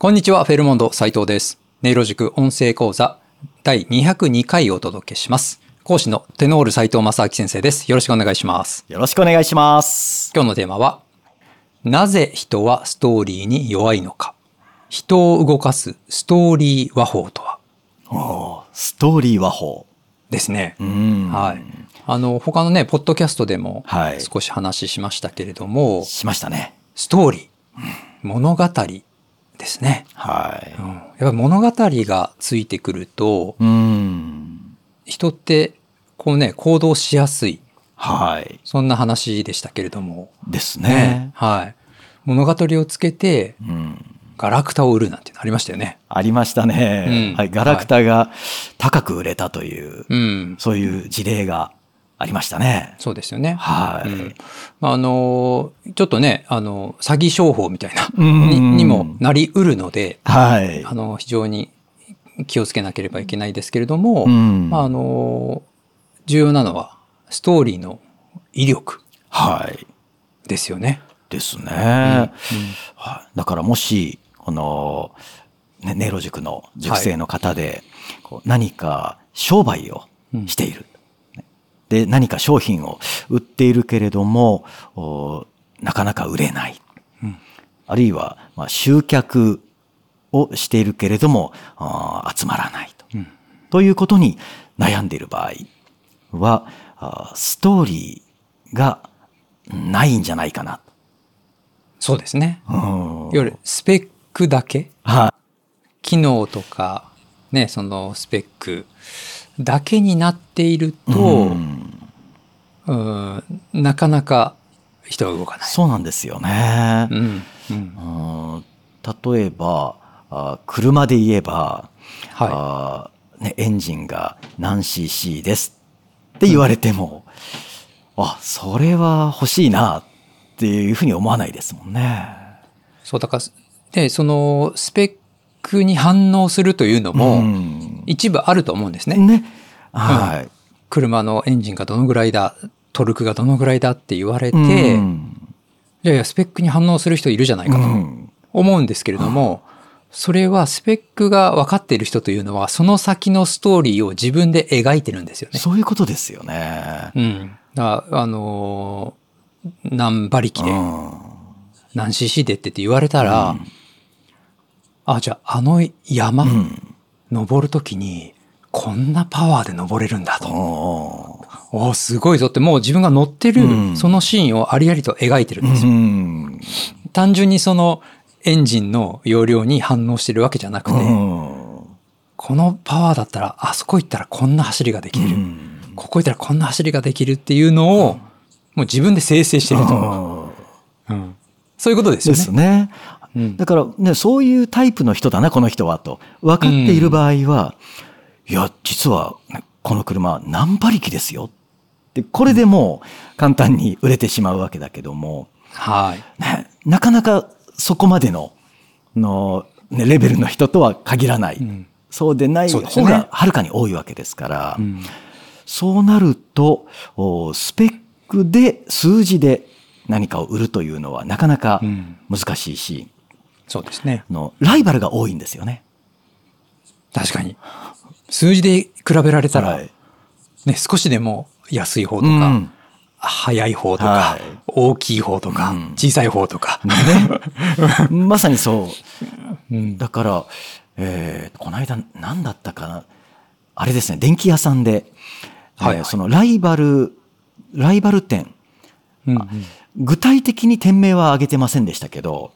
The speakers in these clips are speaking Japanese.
こんにちは、フェルモンド斉藤です。音色塾音声講座第202回をお届けします。講師のテノール斉藤正明先生です。よろしくお願いします。 よろしくお願いします。 今日のテーマは、なぜ人はストーリーに弱いのか。人を動かすストーリー話法とは。 ストーリー話法ですね。はい。他のね、ポッドキャストでも少し話しましたけれども、 しましたね。 ストーリー、物語ですね。 はい。 やっぱり物語がついてくると、人ってこうね、行動しやすい。 はい。 そんな話でしたけれども。 ですね。 はい。物語をつけて、ガラクタを売るなんてありましたよね。 ありましたね。はい。ガラクタが高く売れたという、そういう事例がありましたね。 そうですよね。 はい。 ちょっとね、詐欺商法みたいなにもなりうるので、 はい。 非常に気をつけなければいけないですけれども、重要なのはストーリーの威力ですよね。 ですね。だからもし音色塾の塾生の方で、何か商売をしている。で、何か商品を売っているけれども、なかなか売れない。あるいは、集客をしているけれども、集まらないと。ということに悩んでいる場合は、ストーリーがないんじゃないかな。 そうですね。いわゆるスペックだけ、機能とか、ね、そのスペックだけになっていると、なかなか人は動かない。 そうなんですよね。例えば車で言えば、エンジンが何 cc ですって言われても、それは欲しいなっていうふうに思わないですもんね。 そうだからでそのスペックに反応するというのも一部あると思うんですね。車のエンジンがどのぐらいだ、トルクがどのぐらいだって言われて、いやいやスペックに反応する人いるじゃないかと思うんですけれども、それはスペックが分かっている人というのはその先のストーリーを自分で描いてるんですよね。 そういうことですよね。 だから何馬力で何 cc でって言われたら、じゃあ山、登るときにこんなパワーで登れるんだと。すごいぞって、もう自分が乗ってるそのシーンをありありと描いてるんですよ。単純にそのエンジンの容量に反応してるわけじゃなくて、このパワーだったらあそこ行ったらこんな走りができる、ここ行ったらこんな走りができるっていうのをもう自分で生成してると。そういうことですよね。 ですね。だからね、そういうタイプの人だなこの人はと分かっている場合は、いや実はこの車何馬力ですよってこれでもう簡単に売れてしまうわけだけども、なかなかそこまでのレベルの人とは限らない、そうでない方がはるかに多いわけですから、そうなるとスペックで数字で何かを売るというのはなかなか難しいし、 そうですね。 ライバルが多いんですよね。 確かに。数字で比べられたら、少しでも安い方とか、速い方とか、大きい方とか、小さい方とか。 まさにそう。だから、この間何だったかな。あれですね、電気屋さんで、そのライバル店、具体的に店名は挙げてませんでしたけど、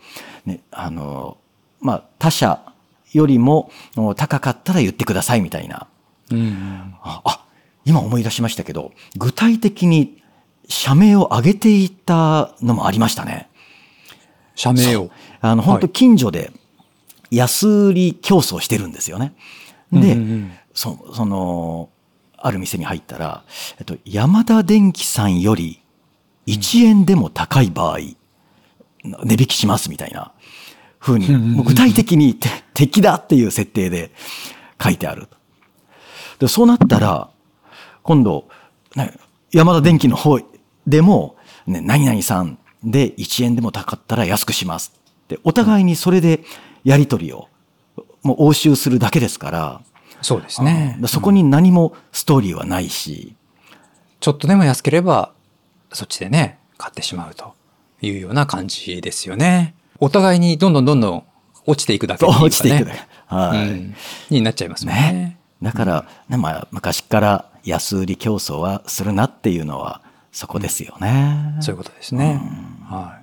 他社よりも高かったら言ってくださいみたいな。今思い出しましたけど、具体的に社名を挙げていたのもありましたね。 社名を。 本当近所で安売り競争してるんですよね。で、ある店に入ったら、ヤマダ電機さんより1円でも高い場合、値引きしますみたいな風に、もう具体的に敵だっていう設定で書いてある。でそうなったら、今度、ヤマダ電機の方でも、何々さんで1円でも高かったら安くしますって、お互いにそれでやり取りをもう応酬するだけですから、 そうですね。 そこに何もストーリーはないし、 ちょっとでも安ければそっちでね買ってしまうというような感じですよね。お互いにどんどん落ちていくだけっていうかね、 落ちていくだけ、はい、 になっちゃいますもんね。 だから、まあ、昔から安売り競争はするなっていうのはそこですよね。 そういうことですね。はい。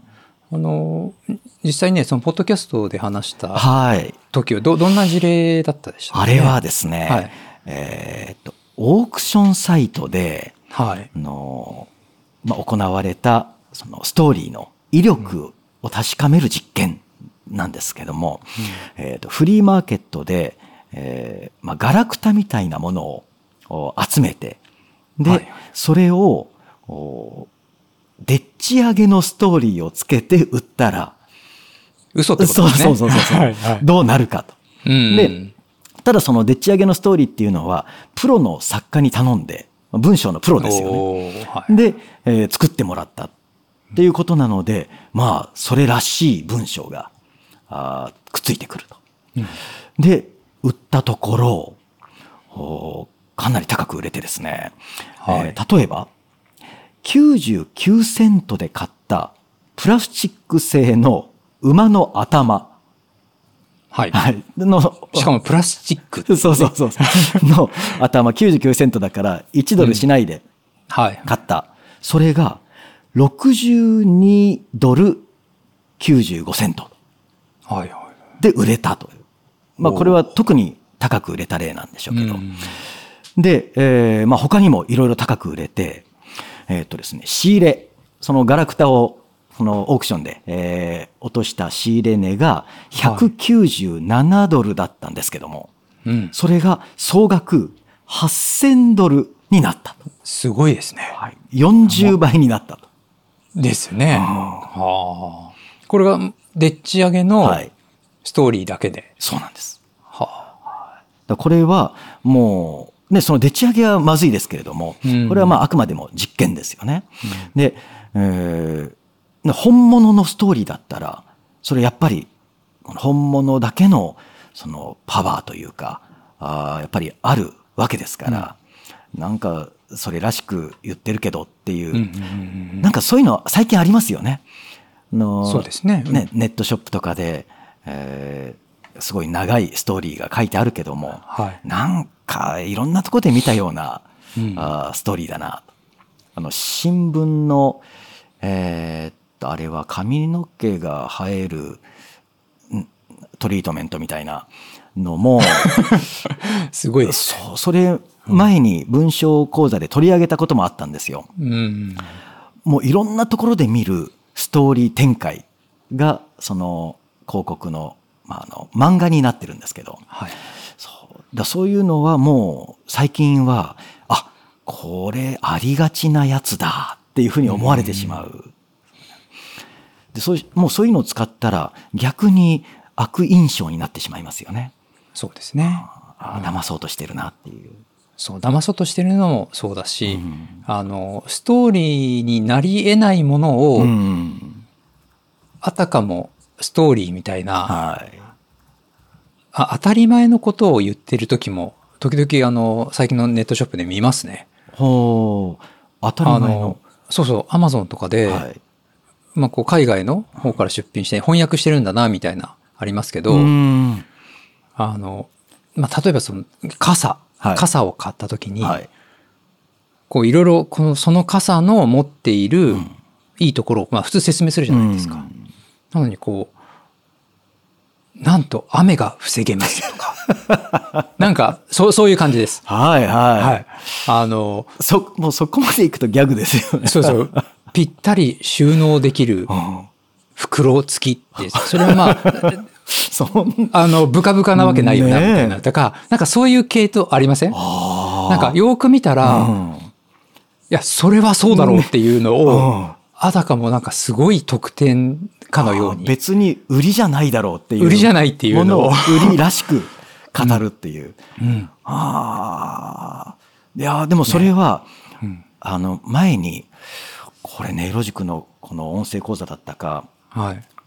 実際ねそのポッドキャストで話した時はどんな事例だったでしたかね。 あれはですね、はい、オークションサイトで、 はい、 まあ、行われたそのストーリーの威力を確かめる実験なんですけども、フリーマーケットで、まあ、ガラクタみたいなものを集めて、で、はい、それをでっち上げのストーリーをつけて売ったら、 嘘ってことですね。 そうはいはい、どうなるかと。で、ただそのでっち上げのストーリーっていうのはプロの作家に頼んで、文章のプロですよね。はい、で、作ってもらったっていうことなので、まあそれらしい文章がくっついてくると。で、売ったところかなり高く売れてですね、はい、例えば99セントで買ったプラスチック製の馬の頭、 はいはい、しかもプラスチック、 ね、そうの頭99セントだから1ドルしないで買った、はい、それが62ドル95セントで売れたという、まあ、これは特に高く売れた例なんでしょうけど、で、まあ、他にもいろいろ高く売れて、ですね、仕入れ、そのガラクタをそのオークションで、落とした仕入れ値が197ドルだったんですけども、はい、それが総額8000ドルになったと。 すごいですね。 はい、40倍になったと。 ですね。はあ、これがでっち上げのストーリーだけで。はい、 そうなんです。はあ、これはもう、ね、そのでっち上げはまずいですけれども、これはまああくまでも実験ですよね。で、本物のストーリーだったら、それやっぱり本物だけのそのパワーというか、やっぱりあるわけですから、なんかそれらしく言ってるけどっていう、なんかそういうの最近ありますよね。 そうですね。 ネットショップとかで、すごい長いストーリーが書いてあるけども、はい、なんかいろんなところで見たような、ストーリーだな。新聞の、あれは髪の毛が生えるトリートメントみたいなのもすごいです。 それ前に文章講座で取り上げたこともあったんですよ。もういろんなところで見るストーリー展開がその広告の、漫画になってるんですけど、はい、そういうのはもう最近はこれありがちなやつだっていうふうに思われてしまう。でもうそういうのを使ったら逆に悪印象になってしまいますよね。 そうですね。 騙そうとしてるなっていう。 そう、騙そうとしてるのもそうだし、ストーリーになり得ないものを、あたかもストーリーみたいな、はい、当たり前のことを言ってる時も時々最近のネットショップで見ますね。 当たり前の。 そうそう、アマゾンとかで、はい、こう海外の方から出品して翻訳してるんだなみたいなありますけど、例えばその傘を買った時に、はい、こういろいろその傘の持っているいいところを、普通説明するじゃないですか。なのになんと雨が防げますとかなんかそういう感じです。 はいはい。もうそこまでいくとギャグですよね。 そうぴったり収納できる袋付きってそれはブカブカなわけないよなみたいなとか、なんかそういう系統ありません？なんかよく見たら、いやそれはそうだろうっていうのを、あたかもなんかすごい特典かのように、 別に売りじゃないだろうっていう売りじゃないっていうのを売りらしく語るっていう。いやでもそれは、前にこれネイロジクのこの音声講座だったか、はい、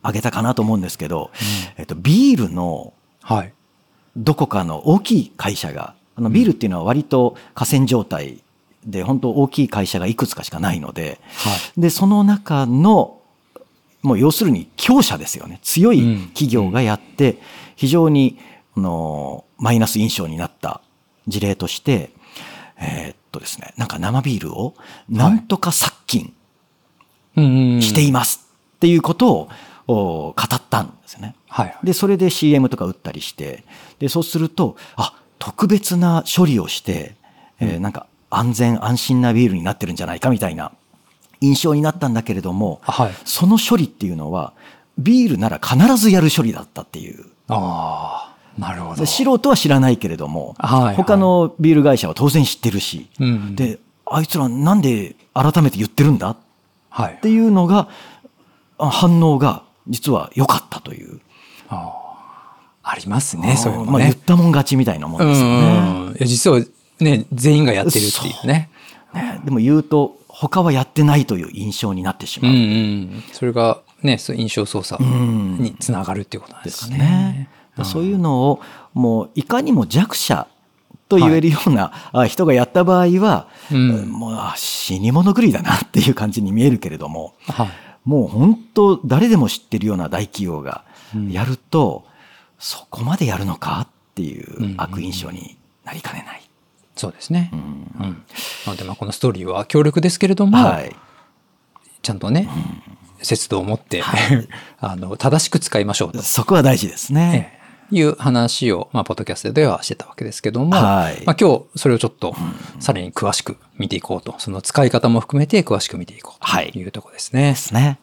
挙げたかなと思うんですけど、ビールのどこかの大きい会社が、ビールっていうのは割と寡占状態で、本当大きい会社がいくつかしかないので、で、その中の、もう要するに強者ですよね。強い企業がやって、非常に、マイナス印象になった事例として、ですね、なんか生ビールをなんとか殺菌していますっていうことを語ったんですよね。で、それで CM とか打ったりして、で、そうすると、特別な処理をして、なんか安全安心なビールになってるんじゃないかみたいな印象になったんだけれども、その処理っていうのはビールなら必ずやる処理だったっていう。 なるほど。 素人は知らないけれども、他のビール会社は当然知ってるし、で、あいつらなんで改めて言ってるんだっていうのが、反応が実は良かったという。 ありますね、そういうのね。 言ったもん勝ちみたいなもんですよね。 実はね、全員がやってるっていうね。 でも言うと、他はやってないという印象になってしまう。 それがね、印象操作につながるっていうことなんですかね。 そういうのをもういかにも弱者と言えるような人がやった場合は、もう死に物狂いだなっていう感じに見えるけれども、もう本当誰でも知ってるような大企業がやると、そこまでやるのかっていう悪印象になりかねない。 そうですね。なのでこのストーリーは強力ですけれども、ちゃんとね、節度を持って正しく使いましょうと。 そこは大事ですね。 いう話を、ポッドキャストではしてたわけですけども、今日それをちょっとさらに詳しく見ていこうと、その使い方も含めて詳しく見ていこうというところですね。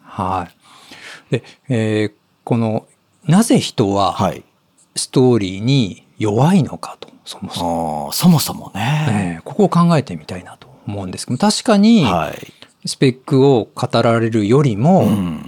で、このなぜ人はストーリーに弱いのかと、そもそもね、ここを考えてみたいなと思うんですけど、確かにスペックを語られるよりも、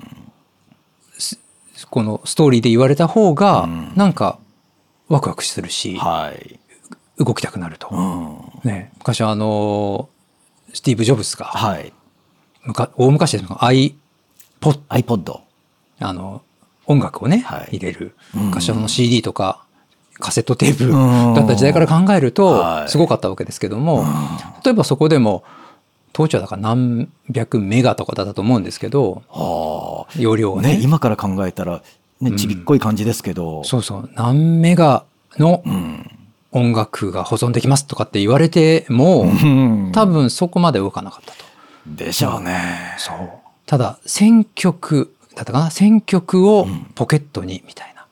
このストーリーで言われた方がなんかワクワクするし、動きたくなると。昔スティーブ・ジョブズが、大昔ですが iPod 音楽をね、入れる昔CD とかカセットテープだった時代から考えるとすごかったわけですけども、例えばそこでも当時はだから何百メガとかだったと思うんですけど、容量をね。 今から考えたら、ちびっこい感じですけど。 何メガの音楽が保存できますとかって言われても、多分そこまで動かなかったと。 でしょうね。 ただ、1000曲だったかな ?1000 曲をポケットにみたいな。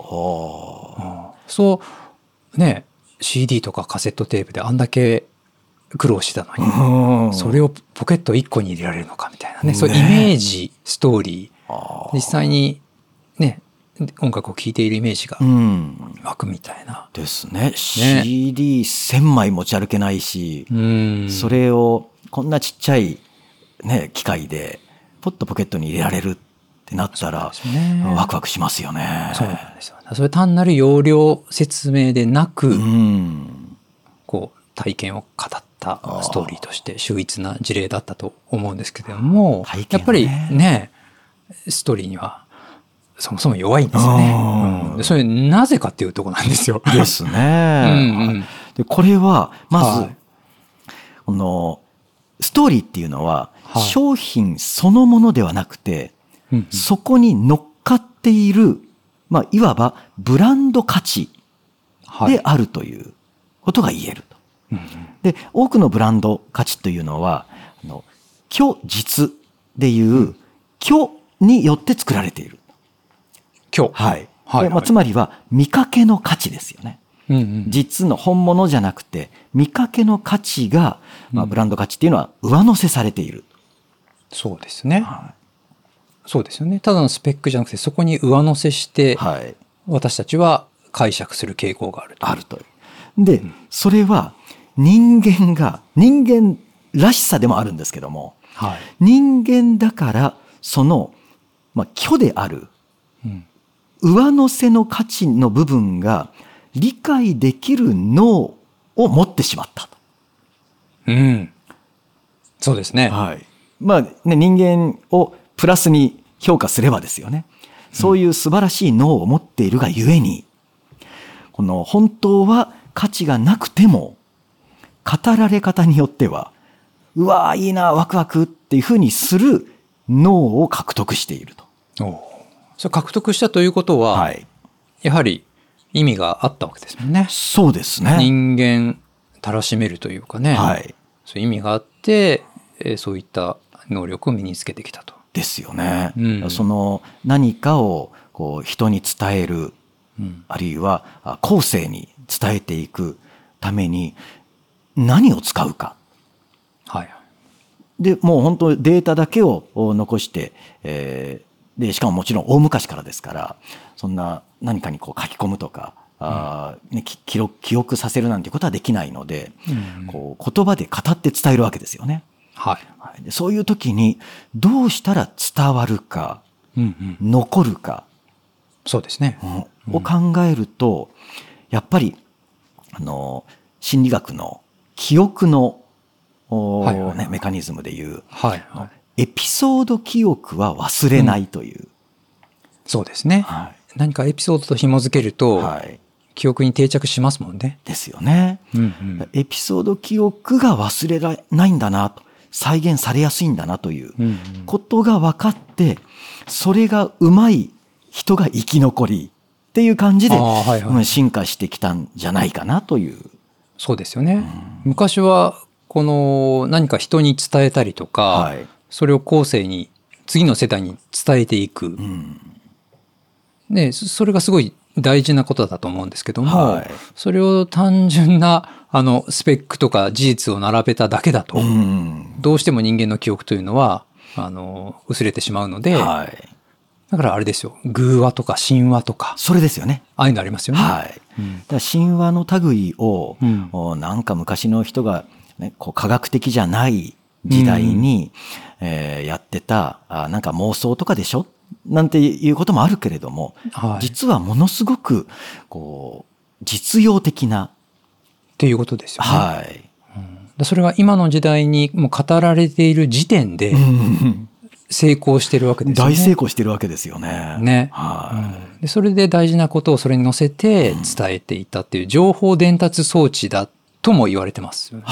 そうね、CD とかカセットテープであんだけ苦労してたのに、それをポケット1個に入れられるのかみたいなね、そういうイメージ、ストーリー、実際にね、音楽を聴いているイメージが湧くみたいな。 ですね。CD1000 枚持ち歩けないし、それをこんなちっちゃいね、機械でポッとポケットに入れられるってなったら、ワクワクしますよね。 そうなんですよ。それ単なる容量説明でなく、こう体験を語ったストーリーとして秀逸な事例だったと思うんですけれども、やっぱりね、ストーリーにはそもそも弱いんですよね。それなぜかっていうところなんですよ。 ですね。でこれはまず、このストーリーっていうのは商品そのものではなくて、そこに乗っかっている、いわばブランド価値であるということが言えると。で、多くのブランド価値というのは、虚実でいう虚によって作られている。 虚。 つまりは見かけの価値ですよね。実の本物じゃなくて見かけの価値が、ブランド価値っていうのは上乗せされている。 そうですね。そうですよね。ただのスペックじゃなくてそこに上乗せして、私たちは解釈する傾向があると。 で、それは人間らしさでもあるんですけども、人間だからその、虚である、上乗せの価値の部分が理解できる脳を持ってしまったと。 そうですね。 人間をプラスに評価すればですよね。 そういう素晴らしい脳を持っているがゆえに、この本当は価値がなくても、語られ方によっては、うわーいいな、ワクワクっていうふうにする脳を獲得していると。 それ獲得したということは、はい、やはり意味があったわけですもんね。 そうですね。 人間たらしめるというかね、 はい、 そういう意味があって、そういった能力を身につけてきたと。 ですよね。その何かをこう人に伝える、あるいは後世に伝えていくために何を使うか。 はい。 で、もう本当データだけを残して、で、しかももちろん大昔からですから、そんな何かにこう書き込むとか、記憶させるなんていうことはできないので、こう言葉で語って伝えるわけですよね。 はい。 でそういう時にどうしたら伝わるか、残るか、 そうですね。 を考えると、やっぱり心理学の記憶のメカニズムでいう、エピソード記憶は忘れないという。 そうですね。何かエピソードと紐づけると、記憶に定着しますもんね。 ですよね。エピソード記憶が忘れられないんだなと、再現されやすいんだなということが分かって、それがうまい人が生き残りっていう感じで進化してきたんじゃないかなという。 そうですよね。昔はこの何か人に伝えたりとか、それを後世に次の世代に伝えていく、ね、それがすごい大事なことだと思うんですけども、それを単純なスペックとか事実を並べただけだと、どうしても人間の記憶というのは薄れてしまうので、だからあれですよ、偶話とか神話とか、 それですよね。 ああいうのありますよね。 だから神話の類を、なんか昔の人が、ね、こう科学的じゃない時代に、やってたなんか妄想とかでしょなんていうこともあるけれども、実はものすごくこう実用的なっていうことですよね。それが今の時代にもう語られている時点で成功してるわけですよね。 大成功してるわけですよね。 でそれで大事なことをそれに乗せて伝えていたっていう情報伝達装置だとも言われてますよね。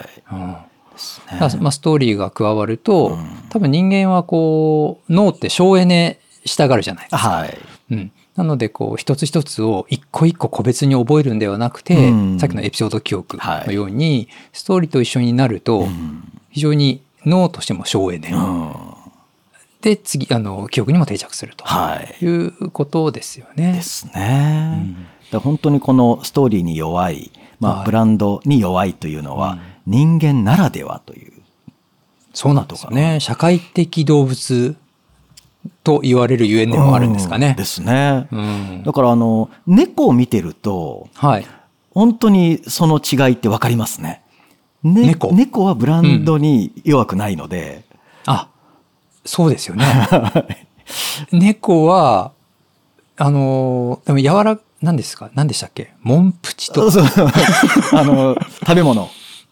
ストーリーが加わると、多分人間はこう脳って省エネしたがるじゃないですか。なのでこう一つ一つを一個一個個別に覚えるんではなくて、さっきのエピソード記憶のように、ストーリーと一緒になると非常に脳としても省エネ、で次記憶にも定着するということですよね。 ですね。本当にこのストーリーに弱い、ブランドに弱いというのは人間ならではという。 そうなんですね。社会的動物と言われるゆえんでもあるんですかね。 ですね。だから猫を見てると、本当にその違いって分かりますね。猫はブランドに弱くないので。 そうですよね。猫はでも何ですか？何でしたっけ？モンプチと。 食べ物。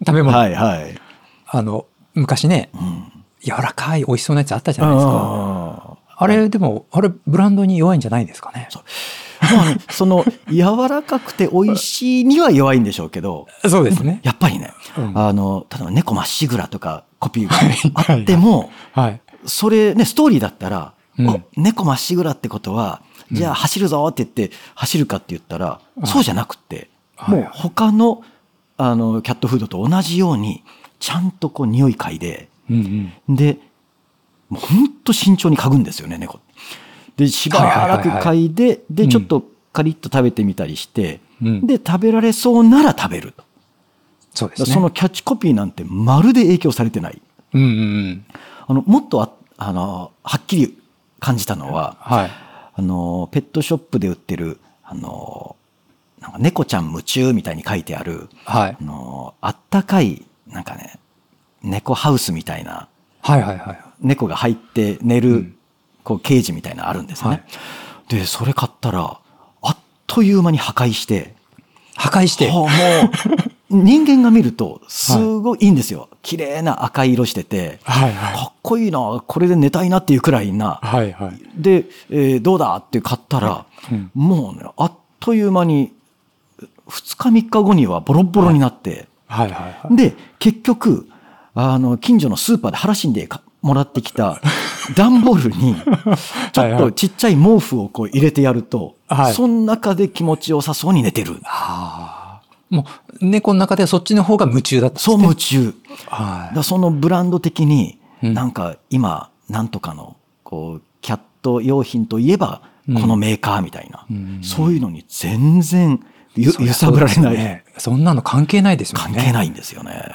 昔ね、柔らかい美味しそうなやつあったじゃないですか。あれでもブランドに弱いんじゃないですかね。 その柔らかくて美味しいには弱いんでしょうけど、 そうですね。 やっぱりね、例えば猫まっしぐらとかコピーがあっても、それねストーリーだったら、猫まっしぐらってことはじゃあ走るぞって言って走るかって言ったら、そうじゃなくて、もう他のキャットフードと同じようにちゃんとこう匂い嗅いで、でもう本当慎重に嗅ぐんですよね、猫。でしばらく嗅いで、でちょっとカリッと食べてみたりして、で食べられそうなら食べると。 そうですね。 そのキャッチコピーなんてまるで影響されてない。もっとはっきり感じたのは、ペットショップで売ってるなんか猫ちゃん夢中みたいに書いてある、あったかいなんかね猫ハウスみたいな、猫が入って寝る、こうケージみたいなのあるんですよね。でそれ買ったらあっという間に破壊してもう人間が見るとすごいいいんですよ。綺麗な赤い色してて、 はいはい。 かっこいいな、これで寝たいなっていうくらいな。 はいはい。 で、どうだって買ったら、もうね、あっという間に2日3日後にはボロボロになって、 はいはいはい。 で、結局、近所のスーパーで腹しんでもらってきた段ボールに、ちょっとちっちゃい毛布をこう入れてやると、 はい、 その中で気持ちよさそうに寝てる。 もう猫の中ではそっちの方が夢中だったんですね。 そう、夢中。 はい、 だそのブランド的に、なんか今、なんとかの、こう、キャット用品といえば、このメーカーみたいな、そういうのに全然揺さぶられない、 ね。そんなの関係ないですよね。 関係ないんですよね。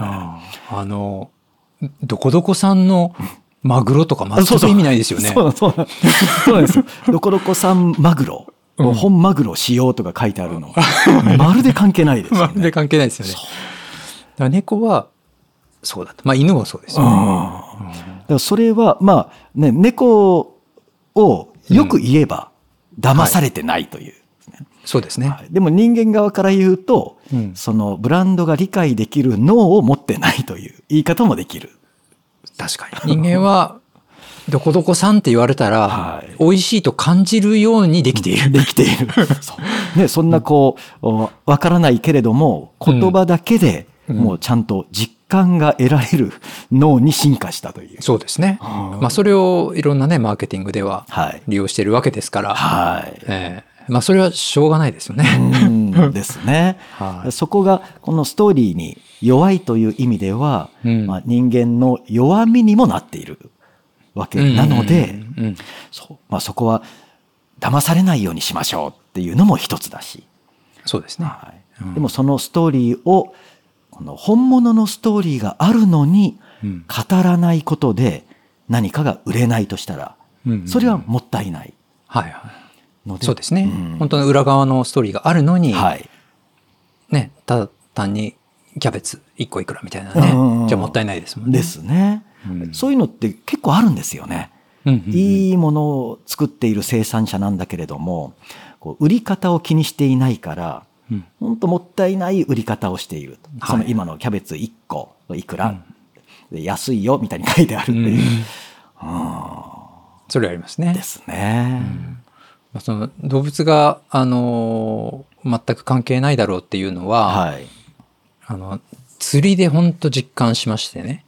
どこどこさんのマグロとか全く意味ないですよね。 そうなんですよ。どこどこさんマグロ。本マグロ使用とか書いてあるの。まるで関係ないですよね。 まるで関係ないですよね。だから猫は、そうだと。まあ犬もそうですよね。 だからそれは、まあね、猫をよく言えば騙されてないという。 そうですね。 でも人間側から言うと、そのブランドが理解できる脳を持ってないという言い方もできる。 確かに。人間は、どこどこさんって言われたら、美味しいと感じるようにできている。 できている。ね、そんなこう、わからないけれども、言葉だけでもうちゃんと実感が得られる脳に進化したという。 そうですね。まあそれをいろんなね、マーケティングでは利用しているわけですから。 はい。 まあそれはしょうがないですよね。 ですね。そこがこのストーリーに弱いという意味では、まあ、人間の弱みにもなっているわけなので、まあ、そこは騙されないようにしましょうっていうのも一つだし。 そうですね。 でもそのストーリーを、この本物のストーリーがあるのに語らないことで何かが売れないとしたら、それはもったいない。 そうですね。本当の裏側のストーリーがあるのに、ね、ただ単にキャベツ1個いくらみたいなね、じゃもったいないですもんね。 ですね。そういうのって結構あるんですよね。いいものを作っている生産者なんだけれども、こう売り方を気にしていないから、本当もったいない売り方をしている。その今のキャベツ1個いくら、安いよみたいに書いてあるっていう。 それありますね。 ですね。 その動物が、全く関係ないだろうっていうのは、釣りで本当実感しましてね。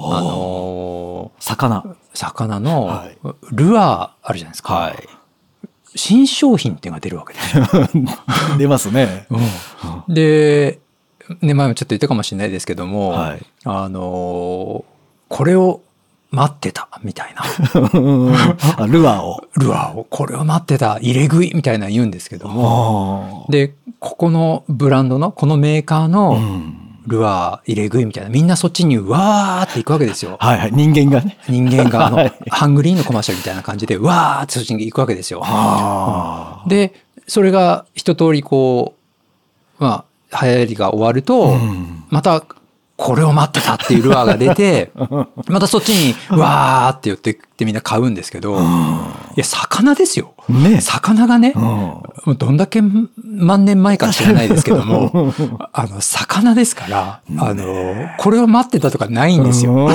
魚のルアーあるじゃないですか。新商品っていうのが出るわけですよ。 出ますね。 で、前もちょっと言ったかもしれないですけども、これを待ってたみたいな。 ルアーを、これを待ってた、入れ食いみたいな言うんですけども、で、ここのブランドの、このメーカーのルアー入れ食いみたいな、みんなそっちにわーって行くわけですよ。 人間がね。 人間がハングリーンのコマーシャルみたいな感じで、わーってそっちに行くわけですよ。で、それが一通りこう、まあ、流行りが終わると、また、これを待ってたっていうルアーが出て、またそっちにわーって寄ってってみんな買うんですけど、いや、魚ですよ。魚がね、どんだけ万年前か知らないですけども、魚ですから、これを待ってたとかないんですよ。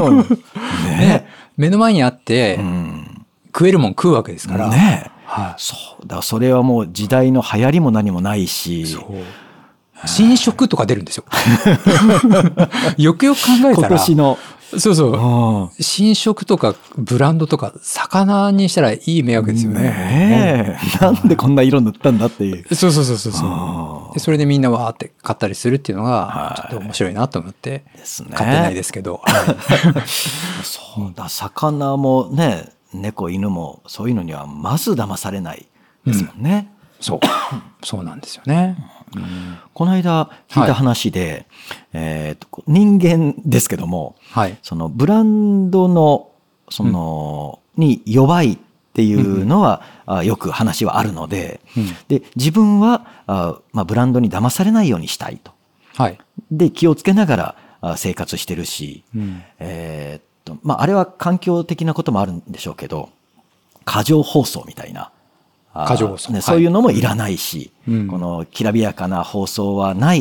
目の前にあって、食えるもん食うわけですから。 そうだ、それはもう時代の流行りも何もないし、 新色とか出るんですよ。よくよく考えたら。 今年の。 新色とかブランドとか魚にしたらいい迷惑ですよね。 なんでこんな色塗ったんだっていう。 そう。でそれでみんなわーって買ったりするっていうのがちょっと面白いなと思って買ってないですけど。 そうだ、魚もね、猫犬もそういうのにはまず騙されないですもんね。 そうなんですよね。 この間聞いた話で、人間ですけども、そのブランドのに弱いっていうのは、よく話はあるので、で自分はブランドに騙されないようにしたいと。で気をつけながら生活してるし、あれは環境的なこともあるんでしょうけど、過剰包装みたいな。そういうのもいらないし、このきらびやかな包装はない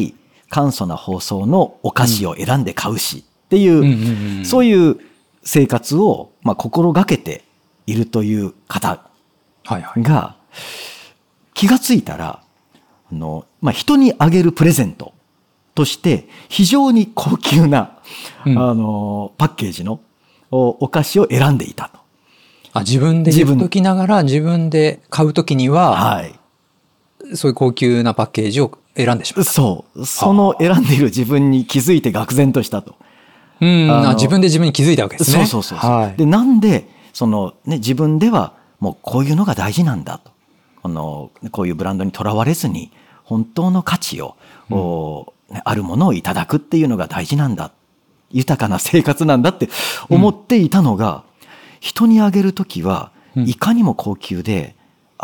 簡素な包装のお菓子を選んで買うしっていう、そういう生活を心がけているという方が気がついたら人にあげるプレゼントとして非常に高級なパッケージのお菓子を選んでいたと。 自分で言っときながら自分で買うときには、 はい、 そういう高級なパッケージを選んでしまった。 その選んでいる自分に気づいて愕然としたと。 自分で自分に気づいたわけですね。 そう。はい、でなんで自分ではもうこういうのが大事なんだと。こういうブランドにとらわれずに本当の価値を、あるものをいただくっていうのが大事なんだ。豊かな生活なんだって思っていたのが、人にあげるときはいかにも高級で、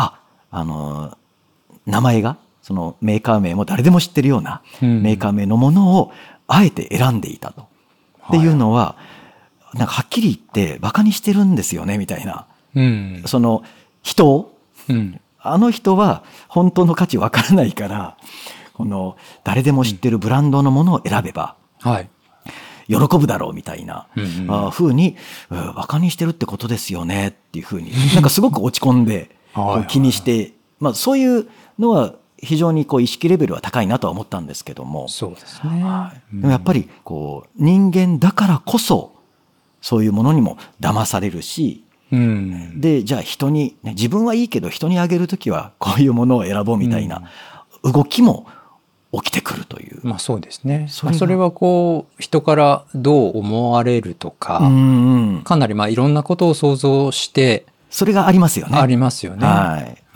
名前がそのメーカー名も誰でも知ってるようなメーカー名のものをあえて選んでいたと。っていうのはなんかはっきり言ってバカにしてるんですよねみたいな。その人を、あの人は本当の価値わからないからこの誰でも知ってるブランドのものを選べば、喜ぶだろうみたいな風にバカにしてるってことですよねっていう風になんかすごく落ち込んで気にしてそういうのは非常に意識レベルは高いなとは思ったんですけども、 そうですね。 でもやっぱり人間だからこそそういうものにも騙されるし、でじゃあ人に、自分はいいけど人にあげるときはこういうものを選ぼうみたいな動きも起きてくるという。 そうですね。それは人からどう思われるとか、かなりいろんなことを想像してそれがありますよね。 ありますよね。 はい。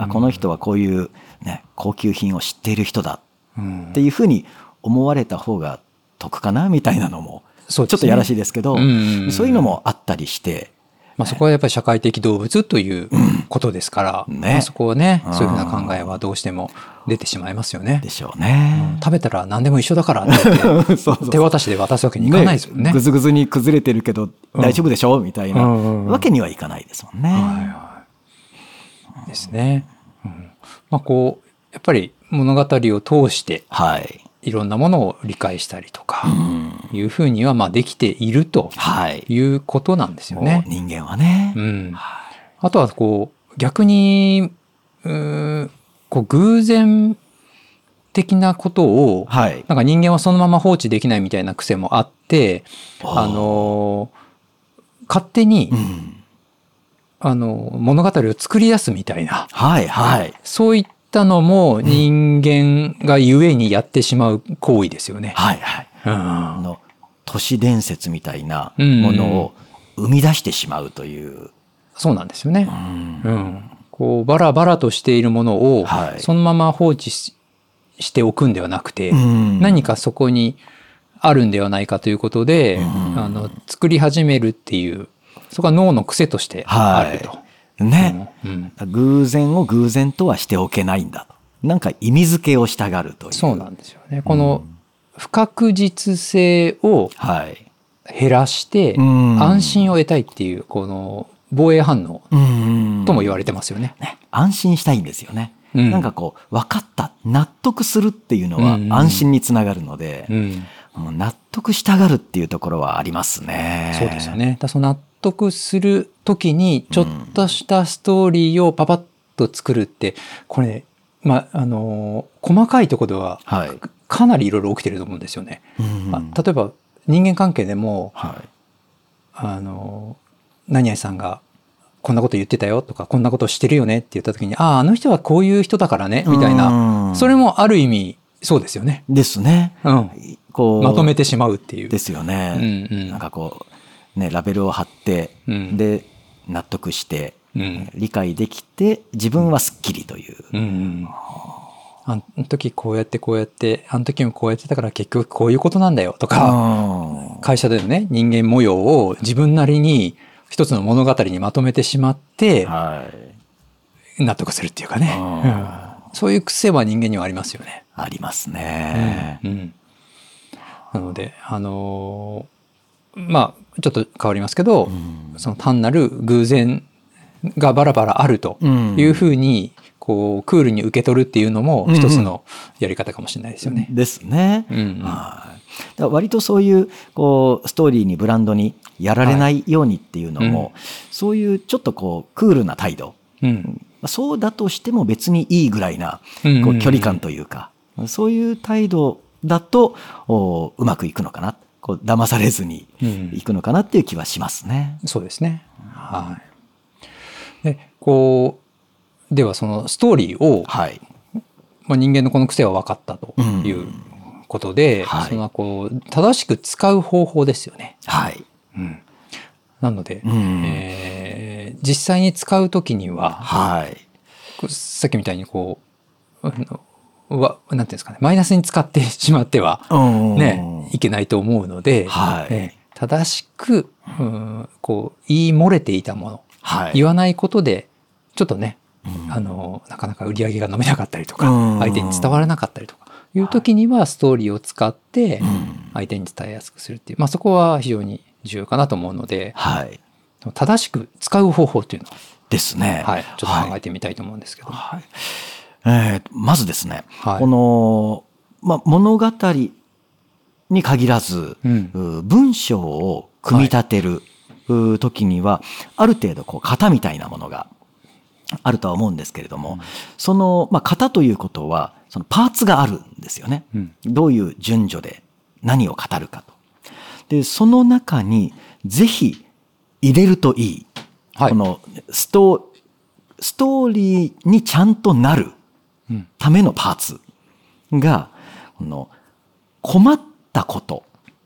この人はこういう高級品を知っている人だっていうふうに思われた方が得かなみたいなのもちょっとやらしいですけど、そういうのもあったりして、 そこはやっぱり社会的動物ということですから、そこはね、そういうふうな考えはどうしても出てしまいますよね。 でしょうね。 食べたら何でも一緒だからって言って手渡しで渡すわけにいかないですよね。 ぐずぐずに崩れてるけど大丈夫でしょみたいなわけにはいかないですもんね。 ですね。やっぱり物語を通していろんなものを理解したりとかいうふうにはできているということなんですよね。 人間はね。 あとは逆に偶然的なことをなんか人間はそのまま放置できないみたいな癖もあって勝手に物語を作り出すみたいな、そういったのも人間がゆえにやってしまう行為ですよね。 都市伝説みたいなものを生み出してしまうという。 そうなんですよね。バラバラとしているものをそのまま放置しておくんではなくて、何かそこにあるんではないかということで作り始めるっていう、そこは脳の癖としてあると。 偶然を偶然とはしておけないんだと。なんか意味付けをしたがるという。 そうなんですよね。この不確実性を減らして安心を得たいっていうこの防衛反応とも言われてますよね。 安心したいんですよね。なんか分かった、納得するっていうのは安心につながるので、納得したがるっていうところはありますね。 そうですよね。その納得するときにちょっとしたストーリーをパパッと作るって、これ細かいところではかなりいろいろ起きてると思うんですよね。例えば人間関係でも、何々さんがこんなこと言ってたよとかこんなことしてるよねって言った時に、あの人はこういう人だからねみたいな、それもある意味そうですよね。 ですね。 まとめてしまうっていう。 ですよね。なんかラベルを貼って、で納得して、理解できて自分はすっきりという。あの時こうやってあの時もこうやってたから結局こういうことなんだよとか、会社でのね人間模様を自分なりに一つの物語にまとめてしまって、納得するっていうかね、そういう癖は人間にはありますよね。 ありますね。 なのでちょっと変わりますけど、その単なる偶然がバラバラあるというふうにこうクールに受け取るっていうのも一つのやり方かもしれないですよね。 ですね。 うんうん、 だから割とそういうこうストーリーにブランドにやられないようにっていうのも、はい、そういうちょっとこうクールな態度、うん、そうだとしても別にいいぐらいなこう距離感というか、そういう態度だとうまくいくのかな、こう騙されずにいくのかなっていう気はしますね。 そうですね。はい。でこうではそのストーリーを、はい、人間のこの癖は分かったということで、はい、そのこう正しく使う方法ですよね。 はい。 うん、なので、実際に使うときには、はい、さっきみたいにこうなんていうんですかね、マイナスに使ってしまっては、ね、いけないと思うので、はい、正しく、こう言い漏れていたもの、はい、言わないことでちょっとね、なかなか売り上げが飲めなかったりとか、相手に伝わらなかったりとかいう時にはストーリーを使って相手に伝えやすくするっていう、そこは非常に重要かなと思うので、はい、正しく使う方法っていうのをですね、 はい、ちょっと考えてみたいと思うんですけど、はいはい、まずですね、はい、この、物語に限らず、文章を組み立てる時には、ある程度こう型みたいなものがあるとは思うんですけれども、その、型ということはそのパーツがあるんですよね、どういう順序で何を語るかと。でその中にぜひ入れるといい、はい、このストーリーにちゃんとなるためのパーツが、この困ったこと、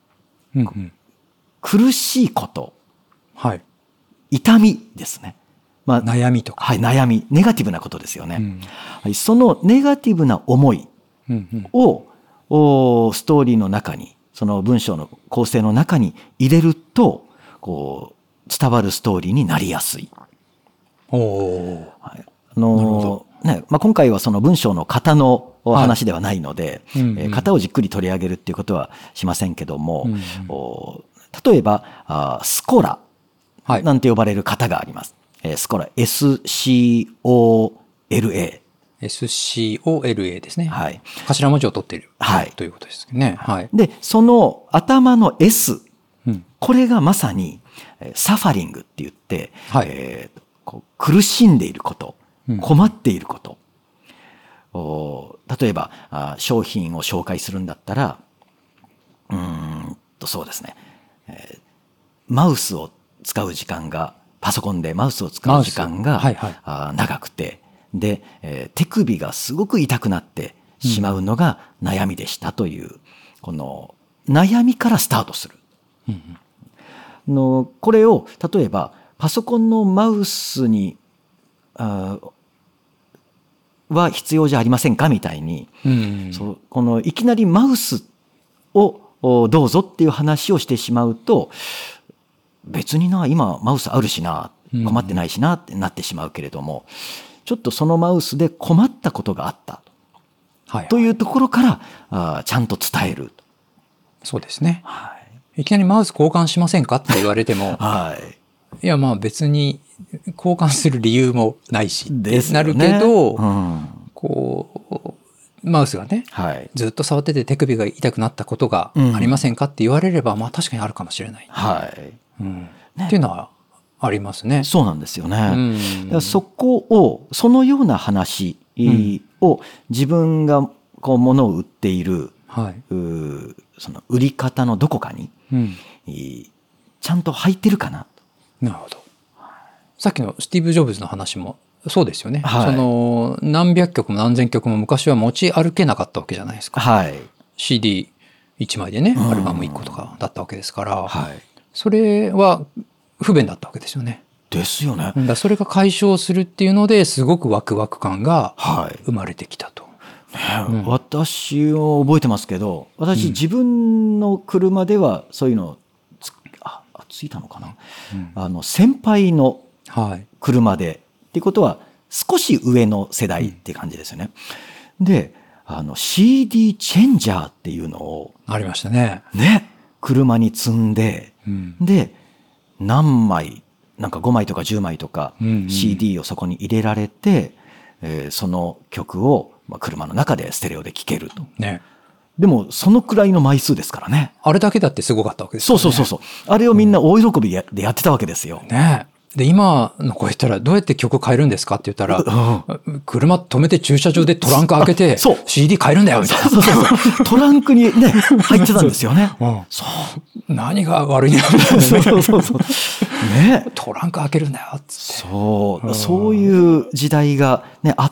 苦しいこと、はい、痛みですね。 悩みとか、 はい、悩み、ネガティブなことですよね。はい、そのネガティブな思いを、ストーリーの中に、その文章の構成の中に入れると、こう伝わるストーリーになりやすい。はい、今回はその文章の型の話ではないので、型をじっくり取り上げるっていうことはしませんけども、例えばスコラなんて呼ばれる型があります。スコラ、SCOLA。SCOLA ですね。はい。頭文字を取っている。はい。ということですね。はい。で、その頭の S、これがまさにサファリングって言って、はい、こう苦しんでいること、困っていること。例えば商品を紹介するんだったら、そうですね。マウスを使う時間が、パソコンでマウスを使う時間が長くて、で、手首がすごく痛くなってしまうのが悩みでしたという、この悩みからスタートする。これを例えばパソコンのマウスには必要じゃありませんかみたいに、このいきなりマウスをどうぞっていう話をしてしまうと、別に今マウスあるしな、困ってないしなってなってしまうけれども、ちょっとそのマウスで困ったことがあった、というところからちゃんと伝える。 そうですね。はい、いきなりマウス交換しませんかって言われても、はい、いや別に交換する理由もないしってなるけど、こうマウスがね、はい、ずっと触ってて手首が痛くなったことがありませんかって言われれば、確かにあるかもしれない。はいっていうのはありますね。 そうなんですよね。そこを、そのような話を自分がこう物を売っている、その売り方のどこかに、ちゃんと入ってるかな。 なるほど。さっきのスティーブ・ジョブズの話もそうですよね。その何百曲も何千曲も昔は持ち歩けなかったわけじゃないですか。CD1 枚でね、アルバム1個とかだったわけですから、それは不便だったわけですよね。 ですよね。 それが解消するっていうのですごくワクワク感が生まれてきたと。 私を覚えてますけど、自分の車ではそういうのついたのかな、先輩の車で、っていうことは少し上の世代っていう感じですよね。で、CD チェンジャーっていうのをありましたね。 車に積んで、で何枚なんか5枚とか10枚とか CD をそこに入れられて、その曲を車の中でステレオで聴けると。 ね。 でもそのくらいの枚数ですからね。 あれだけだってすごかったわけですよね。 そう。あれをみんな大喜びでやってたわけですよ。 ね。で、今の子言ったら、どうやって曲変えるんですかって言ったら、車止めて駐車場でトランク開けて、CD 変えるんだよみたいな。 そうトランクにね、入ってたんですよね。 そう。何が悪いんだよ。 そう。ね。 トランク開けるんだよっつって。 そういう時代がね、あって、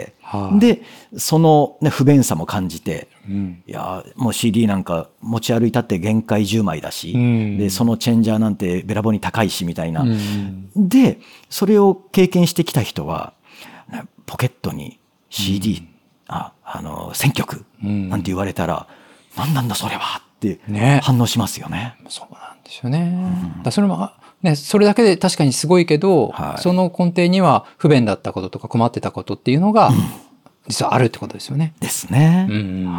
で、その、ね、不便さも感じて、いや、もう CD なんか持ち歩いたって限界10枚だし、で、そのチェンジャーなんてべらぼうに高いしみたいな。で、それを経験してきた人は、ポケットに CD、1000曲なんて言われたら、何なんだそれはって反応しますよね。 そうなんですよね。だそれもね、それだけで確かにすごいけど、その根底には不便だったこととか困ってたことっていうのが、実はあるってことですよね。 ですね。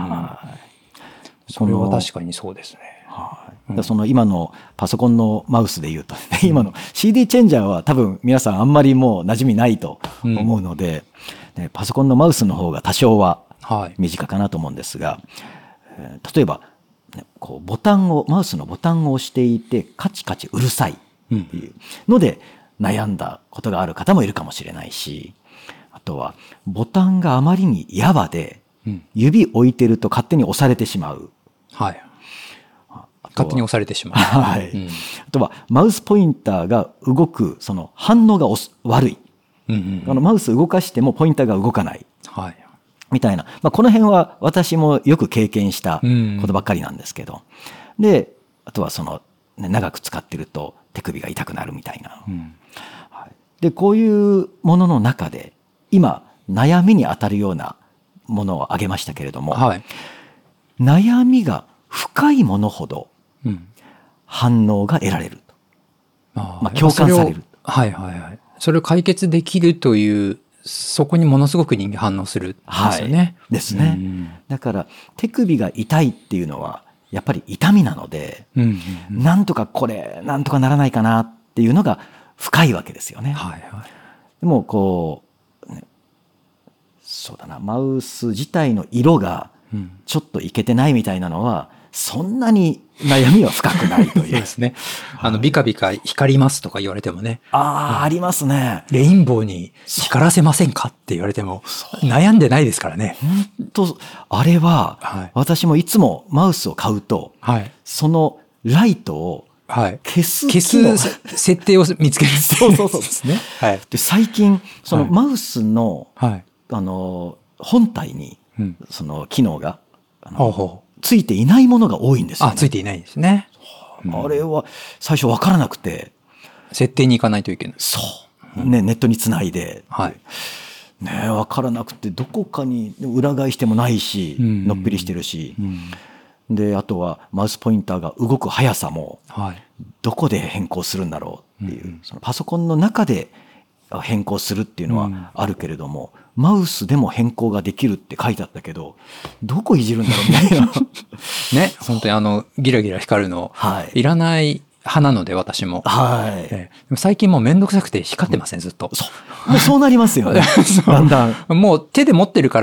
それは確かにそうですね。 その今のパソコンのマウスで言うと、今の CD チェンジャーは多分皆さんあんまりもう馴染みないと思うので、パソコンのマウスの方が多少は身近かなと思うんですが、例えば、こうマウスのボタンを押していてカチカチうるさいっていうので悩んだことがある方もいるかもしれないし、あとはボタンがあまりにやわで指置いてると勝手に押されてしまう。 勝手に押されてしまう。 あとはマウスポインターが動くその反応が悪い。マウス動かしてもポインターが動かない。みたいな。この辺は私もよく経験したことばっかりなんですけど。で、あとは長く使ってると手首が痛くなるみたいな。で、こういうものの中で、今、悩みに当たるようなものを挙げましたけれども、悩みが深いものほど反応が得られると。共感される。 それを解決できるという、そこにものすごく人間反応するんですよね。 ですね。だから、手首が痛いっていうのは、やっぱり痛みなので、なんとかなんとかならないかなっていうのが深いわけですよね。でもそうだな、マウス自体の色がちょっといけてないみたいなのは、そんなに悩みは深くないという。 そうですね。ビカビカ光りますとか言われてもね。 ありますね。 レインボーに光らせませんかって言われても、悩んでないですからね。 本当、あれは、私もいつもマウスを買うと、そのライトを消す設定を見つける。 そうですね。で、最近、そのマウスの、本体に、その機能が、ついていないものが多いんですよね。 ついていないですね。 あれは最初分からなくて。 設定に行かないといけない。 そう。ネットにつないで。分からなくて、どこかに裏返してもないし、のっぺりしてるし。で、あとはマウスポインターが動く速さも、どこで変更するんだろうっていう、そのパソコンの中で変更するっていうのはあるけれども、マウスでも変更ができるって書いてあったけど、どこいじるんだろうみたいな。 ね、本当にギラギラ光るの、いらない派なので私も。最近もうめんどくさくて光ってません、ずっと。 もうそうなりますよね。だんだん。 もう手で持ってるから、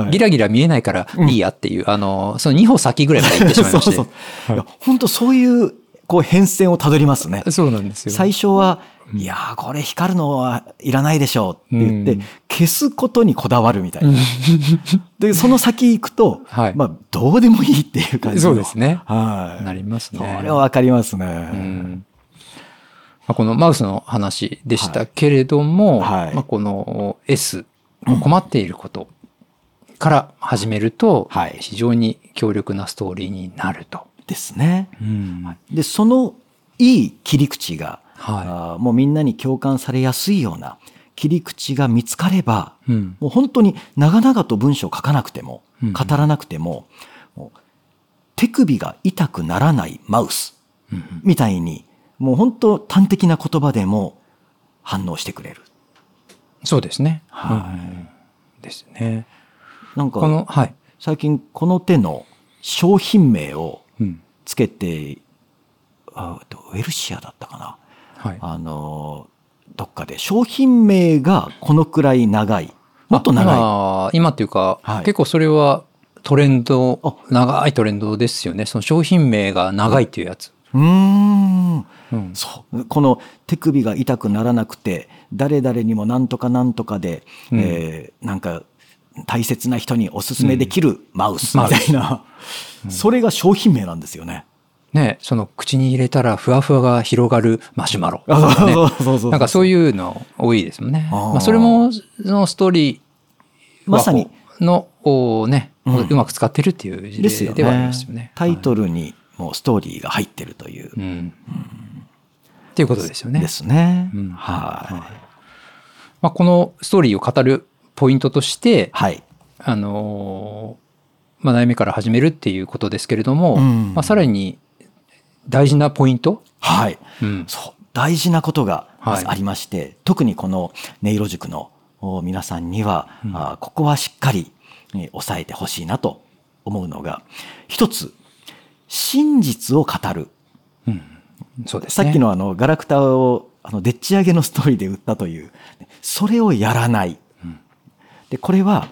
ギラギラ見えないからいいやっていう、その2歩先ぐらいまで行ってしまいまして。 本当そういう変遷をたどりますね。 そうなんですよ。 最初は、いやー、これ光るのはいらないでしょうって言って、消すことにこだわるみたいな。で、その先行くと、どうでもいいっていう感じ。 そうですね。なりますね。 これはわかりますね。 このマウスの話でしたけれども、この S、困っていることから始めると、非常に強力なストーリーになると。 ですね。で、そのいい切り口が、もうみんなに共感されやすいような切り口が見つかれば、もう本当に長々と文章を書かなくても、語らなくても、もう手首が痛くならないマウスみたいに、もう本当端的な言葉でも反応してくれる。 そうですね。ですね。 なんか、最近この手の商品名をつけて、ウェルシアだったかな。 どっかで商品名がこのくらい長い、もっと長今っていうか、 はい、 結構それはトレンド、長いトレンドですよね。その商品名が長いっていうやつ。 そうこの手首が痛くならなくて誰々にもなんとかなんとかで、なんか大切な人におすすめできるマウスみたいな、それが商品名なんですよね。 ね、その口に入れたらふわふわが広がるマシュマロ、ね、なんかそういうの多いですもんね。まあ、それもそのストーリーまさにのをね、うまく使ってるっていう事例ではありますよね。 タイトルにもうストーリーが入ってるという、 っていうことですよね。 ですね。 まあ、このストーリーを語るポイントとして、まあ、悩みから始めるっていうことですけれども、まあ、さらに大事なポイント、 そう大事なことがありまして、特にこの音色塾の皆さんには、ここはしっかり押さえてほしいなと思うのが、一つ真実を語る、 そうですね、 さっきのガラクタをでっち上げのストーリーで売ったという、それをやらない、でこれは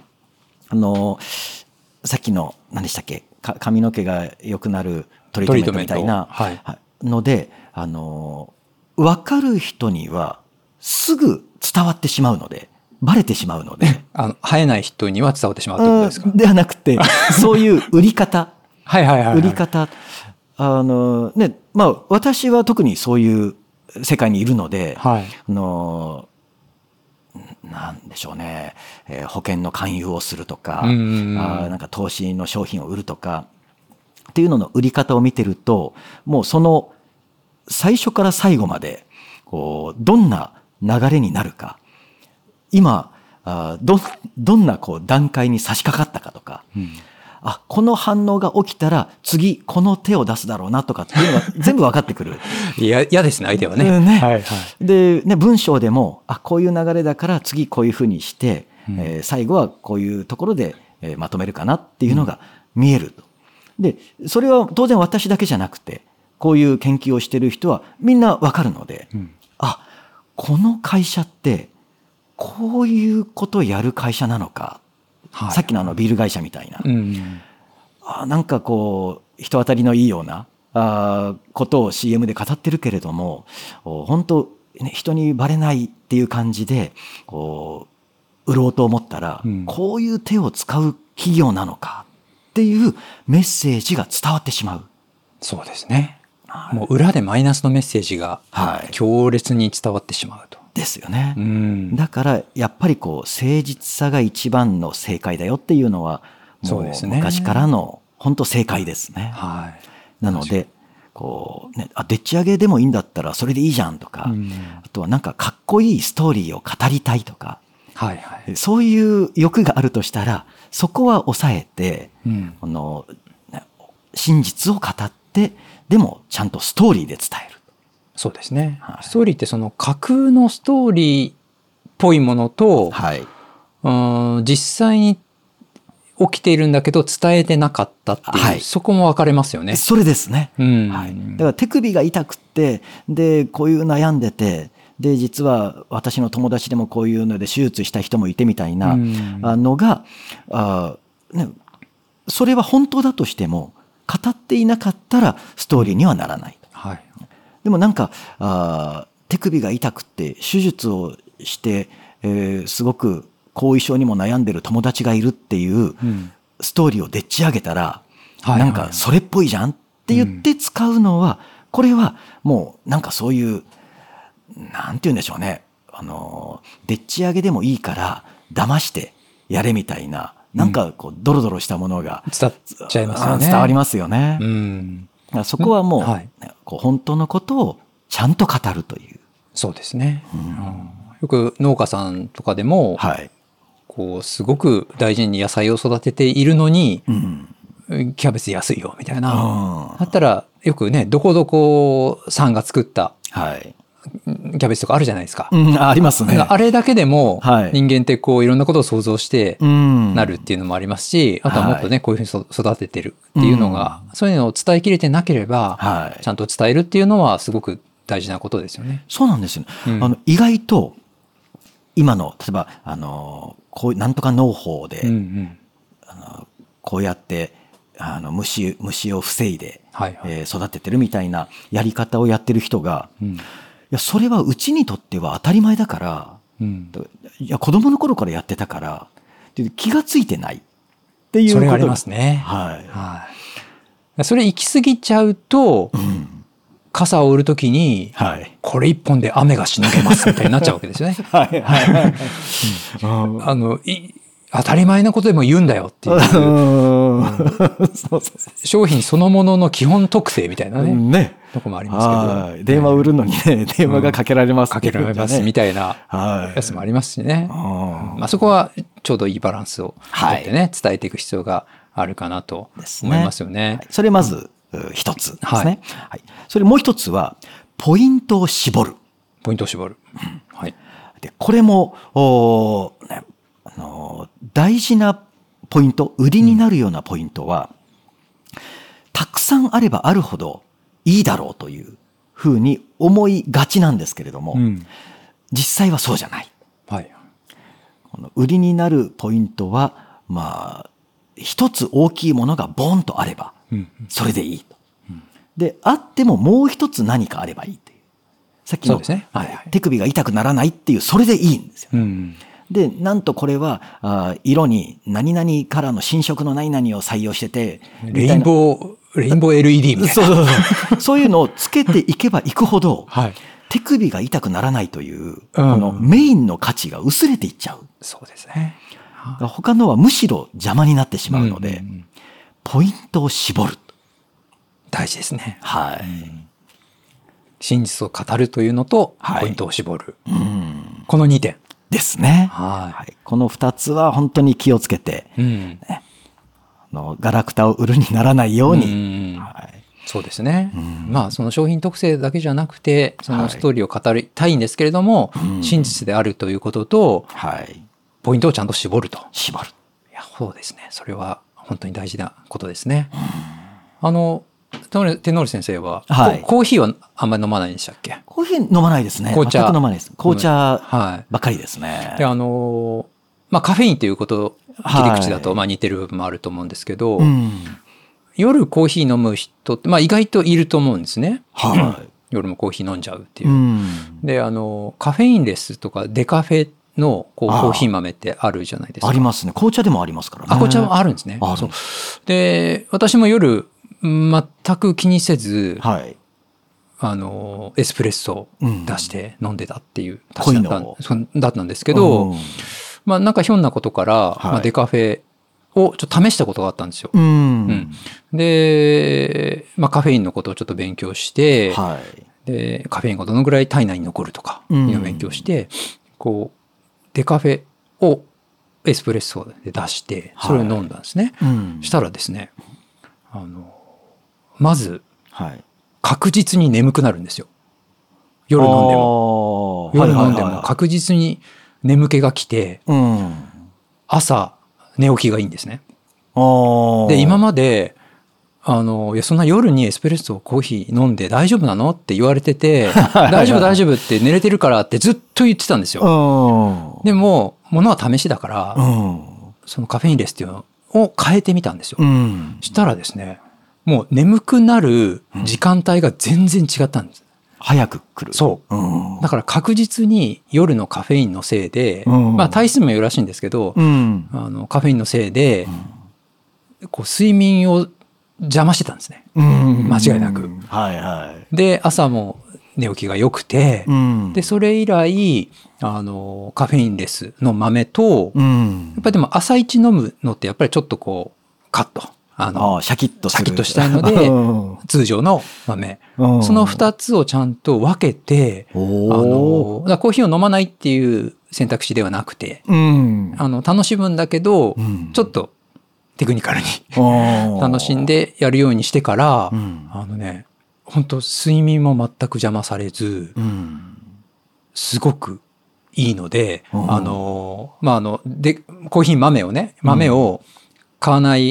さっきの何でしたっけ、髪の毛が良くなるトリートメントみたいなので、分かる人にはすぐ伝わってしまうので、バレてしまうので生えない人には伝わってしまうということですか。 ではなくて、そういう売り方売り方、ね、まあ私は特にそういう世界にいるので、なんでしょうね、保険の勧誘をするとか、なんか投資の商品を売るとかっていうのの売り方を見てると、もうその最初から最後までこうどんな流れになるか、今どんなこう段階に差し掛かったかとか、この反応が起きたら次この手を出すだろうなとかっていうのが全部分かってくる。 嫌ですね、相手はね。 でね、文章でもこういう流れだから次こういうふうにして、最後はこういうところで、まとめるかなっていうのが見えると。でそれは当然私だけじゃなくて、こういう研究をしてる人はみんな分かるので、この会社ってこういうことをやる会社なのか、さっきのビール会社みたいな、なんかこう人当たりのいいようなことを CM で語ってるけれども、本当、ね、人にバレないっていう感じでこう売ろうと思ったら、こういう手を使う企業なのかっていうメッセージが伝わってしまう。 そうですね。もう裏でマイナスのメッセージが強烈に伝わってしまうと。 ですよね。だからやっぱりこう誠実さが一番の正解だよっていうのはもう昔からの本当正解ですね。なのでこう、ね、でっち上げでもいいんだったらそれでいいじゃんとか、あとはなんかかっこいいストーリーを語りたいとか、そういう欲があるとしたらそこは抑えて、真実を語ってでもちゃんとストーリーで伝える。 そうですね、ストーリーってその架空のストーリーっぽいものと、実際に起きているんだけど伝えてなかったっていう、そこも分かれますよね。 それですね、だから手首が痛くってでこういう悩んでて、で実は私の友達でもこういうので手術した人もいてみたいなのが、それは本当だとしても語っていなかったらストーリーにはならない。でもなんか手首が痛くて手術をして、すごく後遺症にも悩んでる友達がいるっていうストーリーをでっち上げたら、なんかそれっぽいじゃんって言って使うのは、これはもうなんかそういうなんて言うんでしょうね、でっち上げでもいいから騙してやれみたいな、なんかこうドロドロしたものが伝わっちゃいますよね。 伝わりますよね。そこはもう、こう本当のことをちゃんと語るという。 そうですね。よく農家さんとかでも、こうすごく大事に野菜を育てているのに、キャベツ安いよみたいな。だったらよくね、どこどこさんが作ったキャベツとかあるじゃないですか。 ありますね。 あれだけでも人間ってこういろんなことを想像してなるっていうのもありますし、あとはもっとねこういうふうに育ててるっていうのが、そういうのを伝えきれてなければちゃんと伝えるっていうのはすごく大事なことですよね。 そうなんですよ、意外と今の例えばこうなんとか農法で、こうやって虫を防いで、育ててるみたいなやり方をやってる人が、いやそれはうちにとっては当たり前だから、いや子供の頃からやってたから気がついてないっていうこと。 それありますね。それ行き過ぎちゃうと、傘を売るときに、これ一本で雨がしのげますみたいになっちゃうわけですよね。当たり前なことでも言うんだよっていう商品そのものの基本特性みたいなねとこもありますけど、 電話売るのにね電話がかけられます、 かけられますみたいなやつもありますしね。そこはちょうどいいバランスをとってね、伝えていく必要があるかなと思いますよね。 それまず一つですね。それもう一つはポイントを絞る。 ポイントを絞る。 でこれも大事なポイント、売りになるようなポイントは、たくさんあればあるほどいいだろうというふうに思いがちなんですけれども、実際はそうじゃない。この売りになるポイントは、一つ大きいものがボンとあれば、それでいいと。で、あってももう一つ何かあればいいという。さっきの手首が痛くならないっていう、それでいいんですよ。で、なんとこれは、色に何々カラーの新色の何々を採用してて、 レインボー LED みたいな。 そういうのをつけていけばいくほど、手首が痛くならないという、このメインの価値が薄れていっちゃう。 そうですね。 他のはむしろ邪魔になってしまうので、ポイントを絞る。 大事ですね。真実を語るというのと、ポイントを絞る。この2点。 ですね。この2つは本当に気をつけて、ガラクタを売るにならないように。 そうですね。その商品特性だけじゃなくて、そのストーリーを語りたいんですけれども、真実であるということと、ポイントをちゃんと絞ると。 絞る。 いや、そうですね。それは本当に大事なことですね。天王先生は、コーヒーはあんまり飲まないんでしたっけ？ コーヒー飲まないですね。 紅茶。 全く飲まないです。紅茶ばっかりですね。 で、カフェインということ切り口だと似てる部分もあると思うんですけど、夜コーヒー飲む人って意外といると思うんですね。夜もコーヒー飲んじゃうっていう。で、カフェインレスとかデカフェのコーヒー豆ってあるじゃないですか。 ありますね。紅茶でもありますからね。 紅茶もあるんですね。で、私も夜全く気にせず、エスプレッソ出して飲んでたっていうだったんですけど、なんかひょんなことから、デカフェをちょっと試したことがあったんですよ。で、カフェインのことをちょっと勉強して、でカフェインがどのぐらい体内に残るとかいうのを勉強して、デカフェをエスプレッソで出してそれを飲んだんですね。したらですね、まず確実に眠くなるんですよ。夜飲んでも確実に眠気が来て、朝寝起きがいいんですね。で今までいやそんな夜にエスプレッソコーヒー飲んで大丈夫なのって言われてて大丈夫大丈夫って寝れてるからってずっと言ってたんですよ。でも物は試しだから、そのカフェインレスっていうのを変えてみたんですよ。したらですね、もう眠くなる時間帯が全然違ったんです。 早く来る。 そう。だから確実に夜のカフェインのせいで、体質もよるらしいんですけど、カフェインのせいで、睡眠を邪魔してたんですね。間違いなく。で、朝も寝起きが良くて、で、それ以来、カフェインレスの豆と、やっぱりでも朝一飲むのってやっぱりちょっとカット。 シャキッとする。 シャキッとしたいので、通常の豆。その2つをちゃんと分けて、コーヒーを飲まないっていう選択肢ではなくて、楽しむんだけど、ちょっとテクニカルに楽しんでやるようにしてから、本当睡眠も全く邪魔されず、すごくいいので、でコーヒー豆を買わない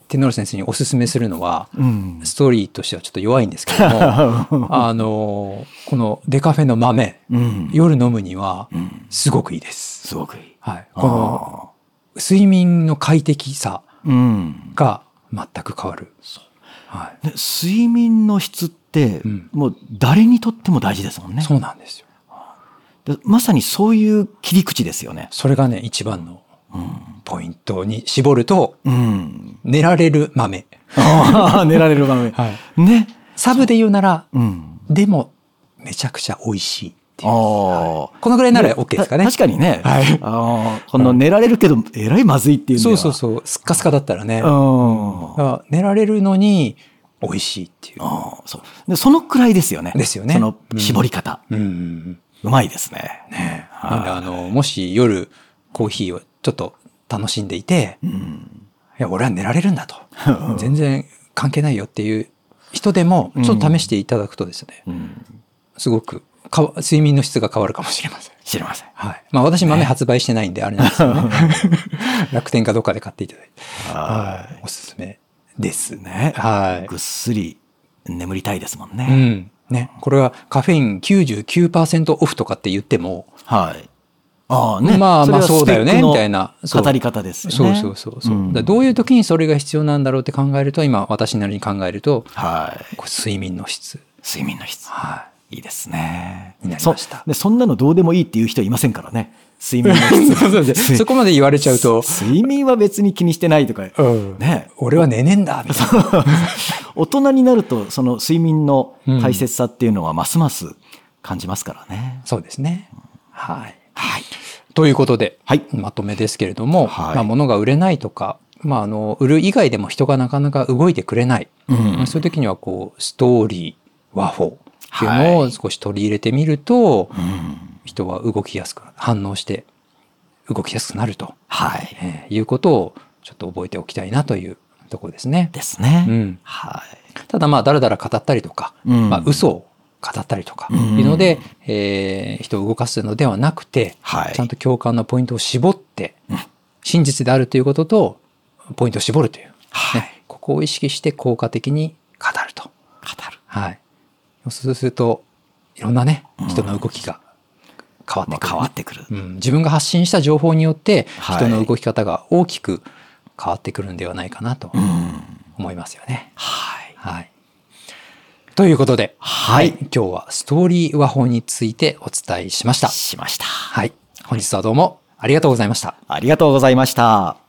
天皇先生におすすめするのは、 うんストーリーとしてはちょっと弱いんですけどもこのデカフェの豆、 うん夜飲むにはうんすごくいいです。 すごくいい。 はい、この睡眠の快適さうんが全く変わる。はいで睡眠の質ってうんもう誰にとっても大事ですもんね。 そうなんですよ。 でまさにそういう切り口ですよね。 それがね一番のうんポイントに絞ると、 うん、 寝られる豆。 寝られる場面。 はい、 ね。 サブで言うなら、 うん、 でもめちゃくちゃ美味しいっていう。 あこのぐらいなら OK ですかね。 確かにね。 はいこの寝られるけど、えらいまずいっていうんでは。 そうそうそう。すっかすかだったらね。 うん。 寝られるのに美味しいっていう。 そうでそのくらいですよね。 ですよねその絞り方。 うん。 うまいですね。 ねなんでもし夜コーヒーをちょっと楽しんでいて、 うん。 いや、俺は寝られるんだと。全然関係ないよっていう人でも、ちょっと試していただくとですね、 うんすごく睡眠の質が変わるかもしれません。 知りません。 はい。まあ私豆発売してないんであれなんですよね。楽天かどっかで買っていただいて。はい。おすすめですね。はい。 ぐっすり眠りたいですもんうね。 ん。ね。これはカフェイン 99% オフとかって言っても、 はい。ああね。 まあまあれはそうだよね、 スペックのみたいな。そう語り方ですよね。 そうそうそう。だからどういう時にそれが必要なんだろうって考えると、今私なりに考えると、 はい。 これ睡眠の質。 睡眠の質。 はいいですね。 になりましたでそんなのどうでもいいっていう人いませんからね。睡眠の質。 そこまで言われちゃうと、 睡眠は別に気にしてないとか。 うんね。 俺は寝ねえんだみたいな。 大人になるとその睡眠の大切さっていうのはますます感じますからね。 そうですね。はい。 はい。 ということで、 はいまとめですけれども、 はいまあ、物が売れないとか、まあ、売る以外でも人がなかなか動いてくれない。 うんそういう時にはこうストーリー、和法っていうのを少し取り入れてみると、人は動きやすく反応して動きやすくなると、 はい。 いうことをちょっと覚えておきたいなというところですね。 ですね。 うんはい。 ただまあだらだら語ったりとか、 うんまあ、嘘を語ったりとかいうので、人を動かすのではなくて、 はいちゃんと共感のポイントを絞って、真実であるということとポイントを絞るという、 はいねここを意識して効果的に語ると。 語る。 はい。そうするといろんなね人の動きが変わってくる、 変わってくる。 うん、自分が発信した情報によってはい人の動き方が大きく変わってくるんではないかなと思いますよね。 はい。 はい。ということで、 はい今日はストーリー和法についてお伝えしました。 しました。 はい。本日はどうもありがとうございました。 ありがとうございました。